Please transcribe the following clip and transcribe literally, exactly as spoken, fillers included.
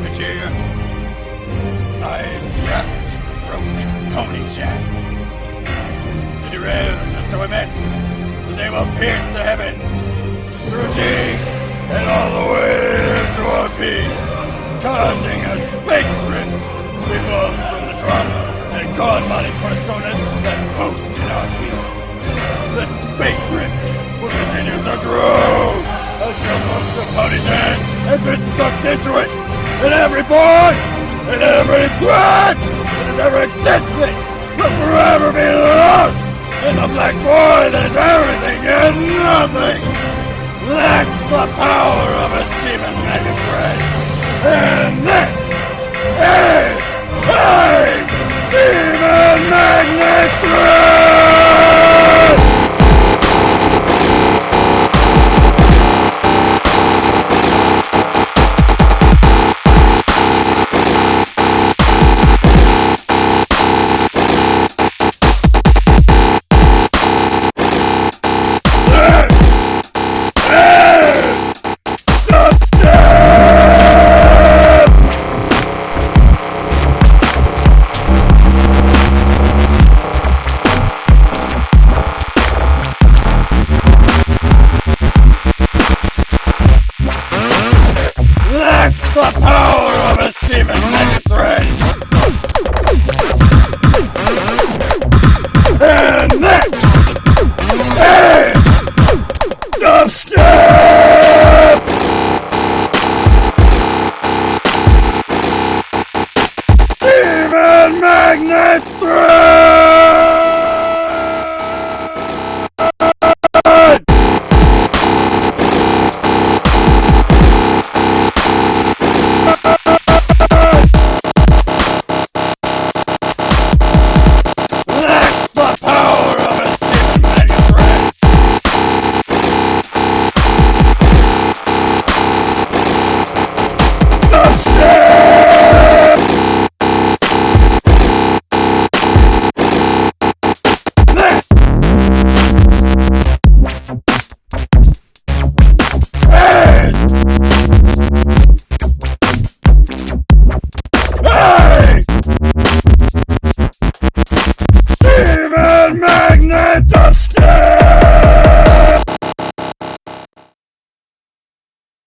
language here. I just broke Pony-chan. The derails are so immense that they will pierce the heavens, through G, and all the way to R P, causing a space rift to be born from the drama and god-body personas that post in R P. The space rift will continue to grow until most of Pony-chan has been sucked into it, and every boy and every thread that has ever existed will forever be lost in the black void that is everything and nothing. That's the power of a Stephen Megan friend. And